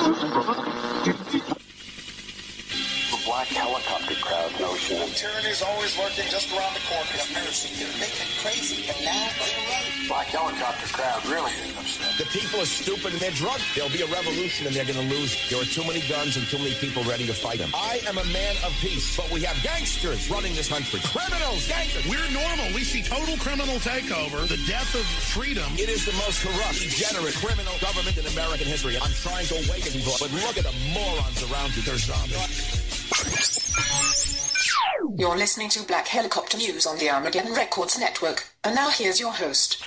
The black helicopter crowd notion. Tyranny's always lurking just around the corner. Conspiracy. They've been crazy, but now they're right. Black helicopter crowd really is upset. The people are stupid and they're drunk. There'll be a revolution and they're going to lose. There are too many guns and too many people ready to fight them. I am a man of peace, but we have gangsters running this country. Criminals, gangsters. We're normal. We see total criminal takeover, the death of freedom. It is the most corrupt, degenerate, criminal government in American history. I'm trying to awaken people, but look at the morons around you. They're zombies. You're listening to Black Helicopter News on the Armageddon Records Network. And now here's your host.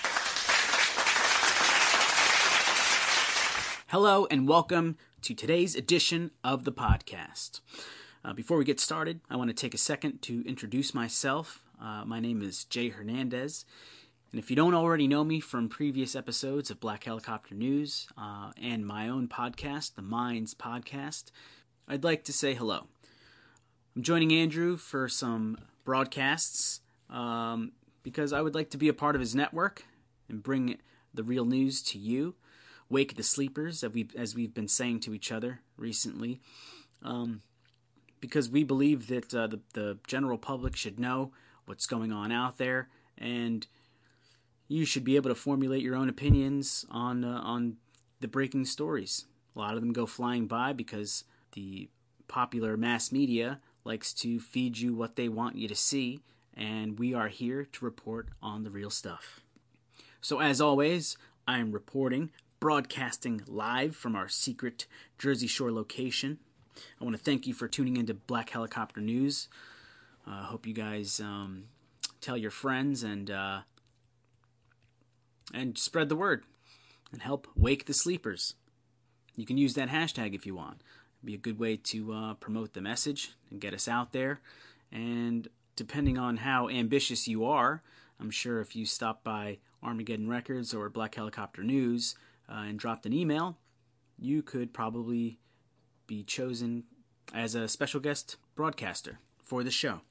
Hello and welcome to today's edition of the podcast. Before we get started, I want to take a second to introduce myself. My name is Jay Hernandez. And if you don't already know me from previous episodes of Black Helicopter News and my own podcast, The Minds Podcast, I'd like to say hello. I'm joining Andrew for some broadcasts because I would like to be a part of his network and bring the real news to you. Wake the sleepers, as we've been saying to each other recently, because we believe that the general public should know what's going on out there, and you should be able to formulate your own opinions on the breaking stories. A lot of them go flying by because the popular mass media likes to feed you what they want you to see, and we are here to report on the real stuff. So as always, I am broadcasting live from our secret Jersey Shore location. I want to thank you for tuning into Black Helicopter News. I hope you guys tell your friends and spread the word and help wake the sleepers. You can use that hashtag if you want. It'd be a good way to promote the message and get us out there. And depending on how ambitious you are, I'm sure if you stop by Armageddon Records or Black Helicopter News and dropped an email, you could probably be chosen as a special guest broadcaster for the show.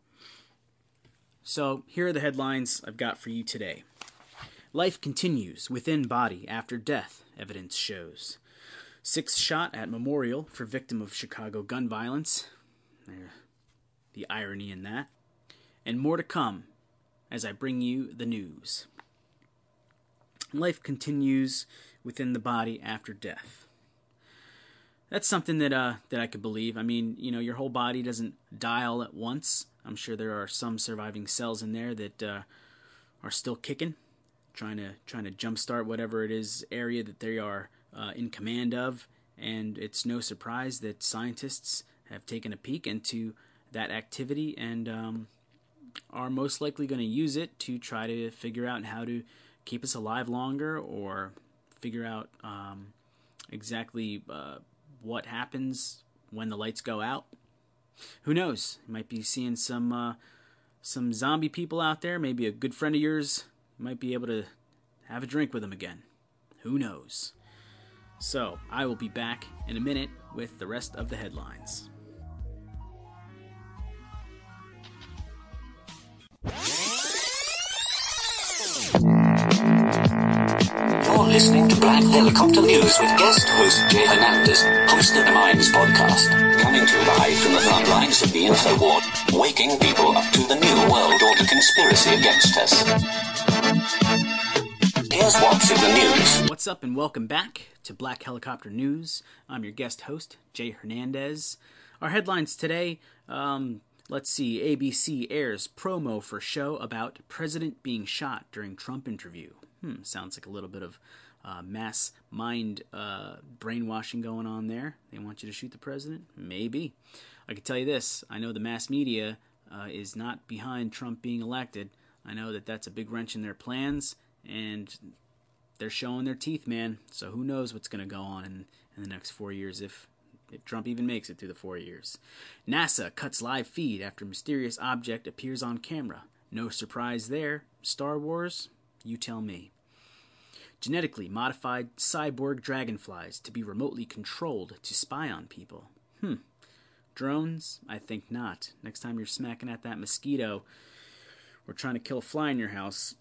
So here are the headlines I've got for you today. Life continues within body after death, evidence shows. 6 shot at memorial for victim of Chicago gun violence. The irony in that. And more to come as I bring you the news. Life continues within the body after death. That's something that I could believe. I mean, you know, your whole body doesn't die all at once. I'm sure there are some surviving cells in there that are still kicking, trying to jumpstart whatever it is area that they are in command of. And it's no surprise that scientists have taken a peek into that activity and are most likely going to use it to try to figure out how to keep us alive longer, or figure out exactly what happens when the lights go out. Who knows? You might be seeing some zombie people out there. Maybe a good friend of yours. You might be able to have a drink with them again. Who knows? So, I will be back in a minute with the rest of the headlines. You're listening to Black Helicopter News with guest host Jay Hernandez, host of the Minds Podcast, coming to you live from the front lines of the info war, waking people up to the new world order conspiracy against us. Here's what's in the news. What's up and welcome back to Black Helicopter News. I'm your guest host, Jay Hernandez. Our headlines today, let's see, ABC airs promo for show about president being shot during Trump interview. Sounds like a little bit of mass mind brainwashing going on there. They want you to shoot the president? Maybe. I can tell you this, I know the mass media is not behind Trump being elected. I know that that's a big wrench in their plans, and they're showing their teeth, man. So who knows what's going to go on in the next 4 years if Trump even makes it through the 4 years. NASA cuts live feed after mysterious object appears on camera. No surprise there. Star Wars? You tell me. Genetically modified cyborg dragonflies to be remotely controlled to spy on people. Drones? I think not. Next time you're smacking at that mosquito or trying to kill a fly in your house,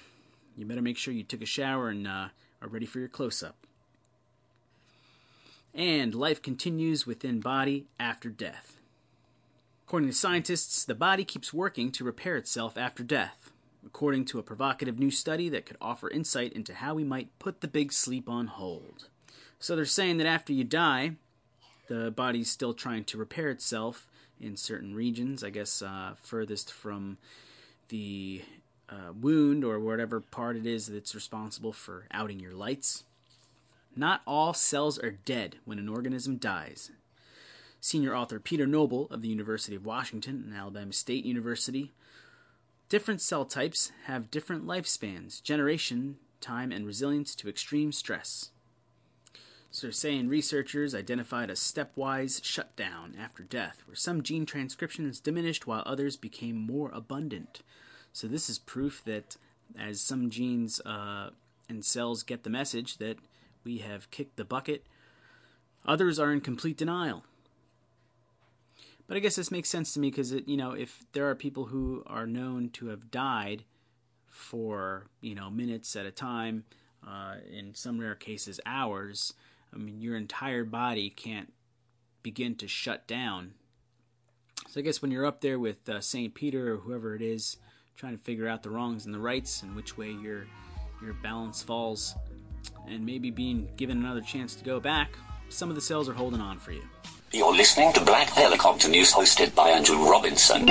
you better make sure you took a shower and are ready for your close-up. and life continues within body after death. According to scientists, the body keeps working to repair itself after death, according to a provocative new study that could offer insight into how we might put the big sleep on hold. So they're saying that after you die, the body's still trying to repair itself in certain regions, I guess furthest from the wound or whatever part it is that's responsible for outing your lights. Not all cells are dead when an organism dies. Senior author Peter Noble of the University of Washington and Alabama State University. Different cell types have different lifespans, generation, time, and resilience to extreme stress. So they're saying researchers identified a stepwise shutdown after death, where some gene transcriptions diminished while others became more abundant. So this is proof that as some genes and cells get the message that we have kicked the bucket, others are in complete denial. But I guess this makes sense to me because, if there are people who are known to have died for, minutes at a time, in some rare cases hours, I mean, your entire body can't begin to shut down. So I guess when you're up there with St. Peter or whoever it is, trying to figure out the wrongs and the rights and which way your balance falls, and maybe being given another chance to go back, some of the cells are holding on for you. You're listening to Black Helicopter News, hosted by Andrew Robinson.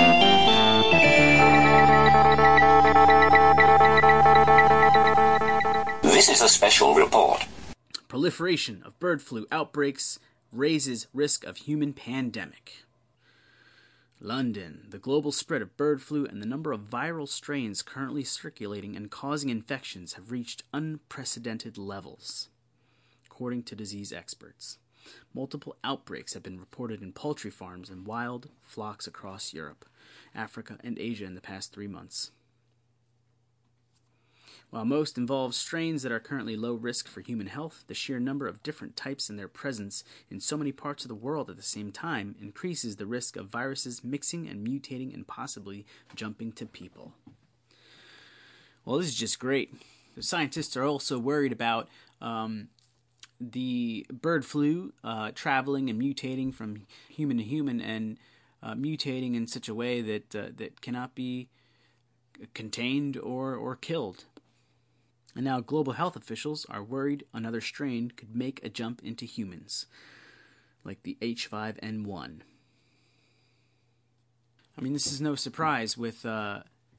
This is a special report. Proliferation of bird flu outbreaks raises risk of human pandemic. London. The global spread of bird flu and the number of viral strains currently circulating and causing infections have reached unprecedented levels, according to disease experts. Multiple outbreaks have been reported in poultry farms and wild flocks across Europe, Africa, and Asia in the past 3 months. While most involve strains that are currently low risk for human health, the sheer number of different types and their presence in so many parts of the world at the same time increases the risk of viruses mixing and mutating and possibly jumping to people. Well, this is just great. The scientists are also worried about the bird flu traveling and mutating from human to human and mutating in such a way that cannot be contained or killed. And now global health officials are worried another strain could make a jump into humans, like the H5N1. I mean, this is no surprise with the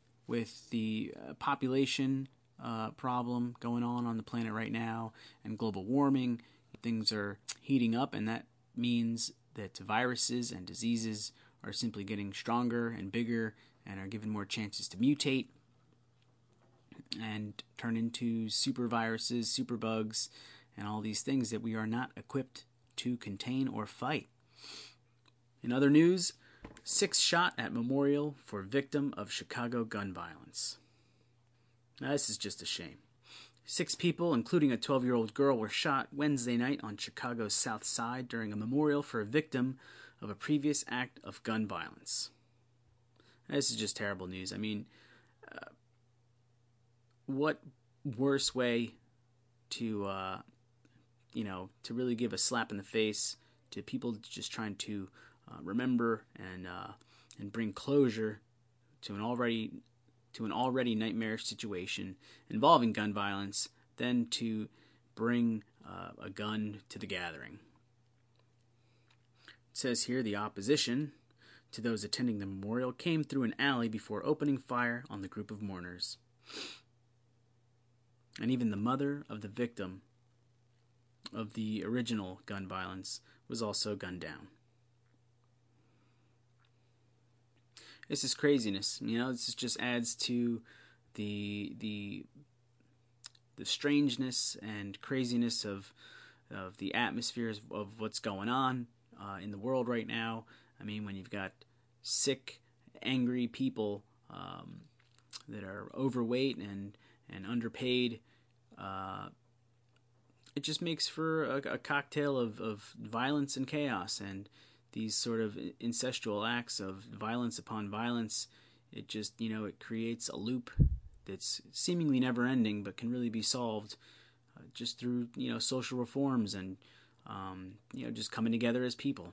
population problem going on the planet right now and global warming. Things are heating up, and that means that viruses and diseases are simply getting stronger and bigger and are given more chances to mutate and turn into super viruses, super bugs, and all these things that we are not equipped to contain or fight. In other news, 6 shot at memorial for victim of Chicago gun violence. Now, this is just a shame. 6 people, including a 12-year-old girl, were shot Wednesday night on Chicago's South Side during a memorial for a victim of a previous act of gun violence. This is just terrible news. I mean, what worse way to really give a slap in the face to people just trying to remember and bring closure to an already nightmarish situation involving gun violence than to bring a gun to the gathering. It says here the opposition to those attending the memorial came through an alley before opening fire on the group of mourners. And even the mother of the victim of the original gun violence was also gunned down. This is craziness. This just adds to the strangeness and craziness of the atmospheres of what's going on in the world right now. I mean, when you've got sick, angry people that are overweight and underpaid, it just makes for a cocktail of violence and chaos, and these sort of incestual acts of violence upon violence. It just, it creates a loop that's seemingly never ending, but can really be solved just through, social reforms and just coming together as people.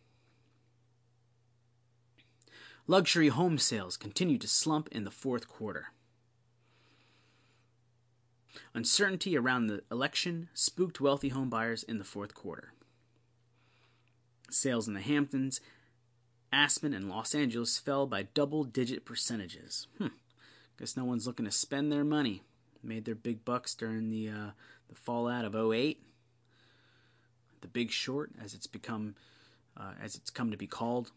Luxury home sales continue to slump in the fourth quarter. Uncertainty around the election spooked wealthy home buyers in the fourth quarter. Sales in the Hamptons, Aspen, and Los Angeles fell by double-digit percentages. Guess no one's looking to spend their money. Made their big bucks during the fallout of 2008. The Big Short, as it's come to be called.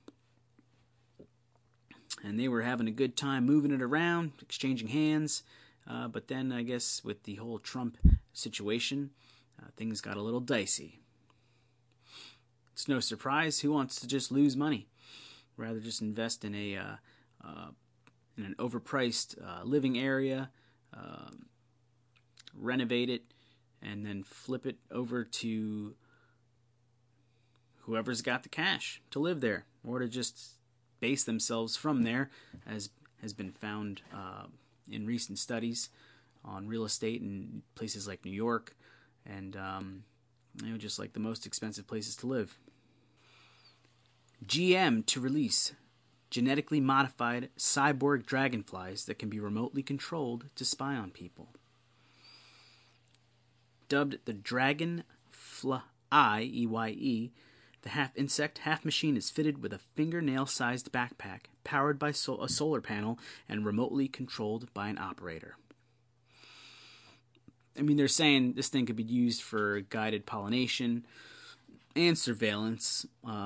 And they were having a good time moving it around, exchanging hands. But then, I guess, with the whole Trump situation, things got a little dicey. It's no surprise. Who wants to just lose money? Rather just invest in an overpriced living area, renovate it, and then flip it over to whoever's got the cash to live there, or to just base themselves from there, as has been found in recent studies on real estate in places like New York, and just like the most expensive places to live. GM to release genetically modified cyborg dragonflies that can be remotely controlled to spy on people. Dubbed the Dragonfly, EYE, the half-insect, half-machine is fitted with a fingernail-sized backpack, powered by a solar panel, and remotely controlled by an operator. I mean, they're saying this thing could be used for guided pollination and surveillance,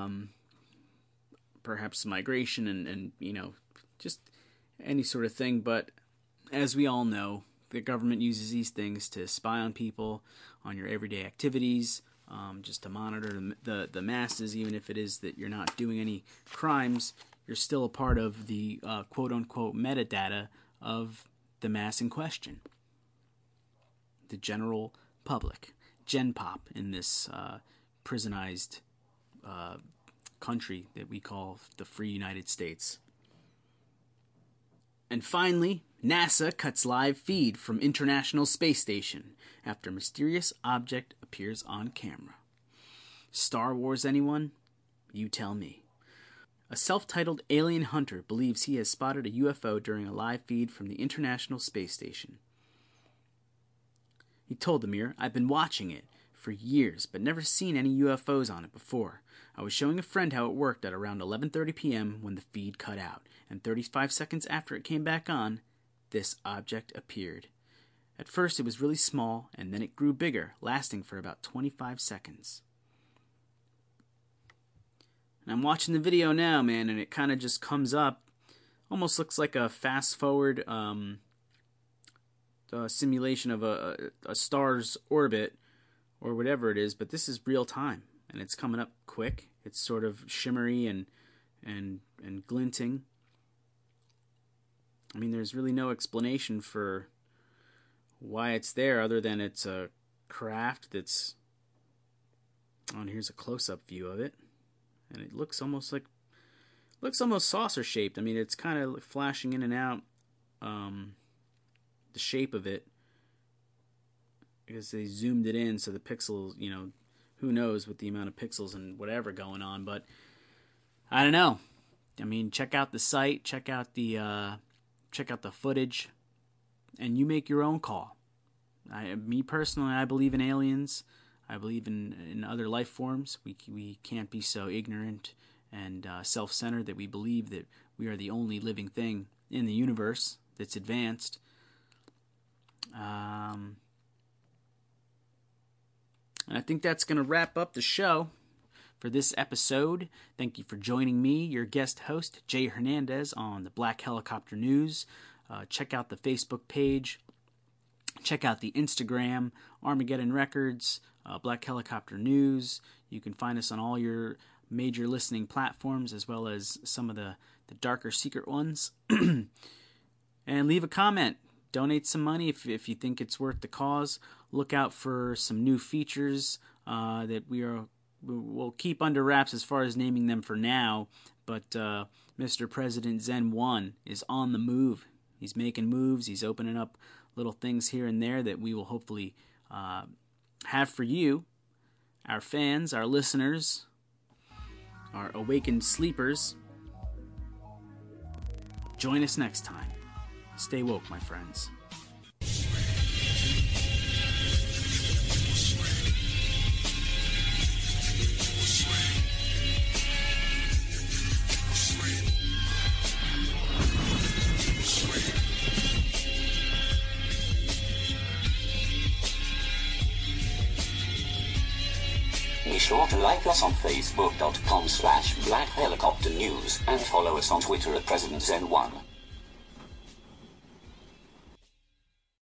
perhaps migration and just any sort of thing. But as we all know, the government uses these things to spy on people, on your everyday activities, just to monitor the masses. Even if it is that you're not doing any crimes, you're still a part of the quote-unquote metadata of the mass in question. The general public, Gen Pop, in this prisonized country that we call the Free United States. And finally, NASA cuts live feed from International Space Station after mysterious object appears on camera. Star Wars, anyone? You tell me. A self-titled alien hunter believes he has spotted a UFO during a live feed from the International Space Station. He told the Mirror, "I've been watching it for years, but never seen any UFOs on it before. I was showing a friend how it worked at around 11:30 p.m. when the feed cut out, and 35 seconds after it came back on, this object appeared. At first it was really small, and then it grew bigger, lasting for about 25 seconds. And I'm watching the video now, man, and it kind of just comes up. Almost looks like a fast-forward simulation of a star's orbit, or whatever it is, but this is real time. And it's coming up quick. It's sort of shimmery and glinting. I mean, there's really no explanation for why it's there other than it's a craft that's... Oh, and here's a close-up view of it. And it looks almost saucer-shaped. I mean, it's kind of flashing in and out the shape of it, because they zoomed it in, so the pixels, who knows with the amount of pixels and whatever going on, but I don't know. I mean, check out the site, check out the footage, and you make your own call. Me personally, I believe in aliens. I believe in other life forms. We can't be so ignorant and self-centered that we believe that we are the only living thing in the universe that's advanced. And I think that's going to wrap up the show for this episode. Thank you for joining me, your guest host, Jay Hernandez, on the Black Helicopter News. Check out the Facebook page. Check out the Instagram, Armageddon Records, Black Helicopter News. You can find us on all your major listening platforms, as well as some of the darker secret ones. And leave a comment. Donate some money if you think it's worth the cause. Look out for some new features that we'll keep under wraps as far as naming them for now. But Mr. President Zen 1 is on the move. He's making moves. He's opening up little things here and there that we will hopefully have for you our fans, our listeners, our awakened sleepers. Join us next time. Stay woke, my friends. Be sure to like us on Facebook.com/Black Helicopter News and follow us on Twitter at PresidentZen1.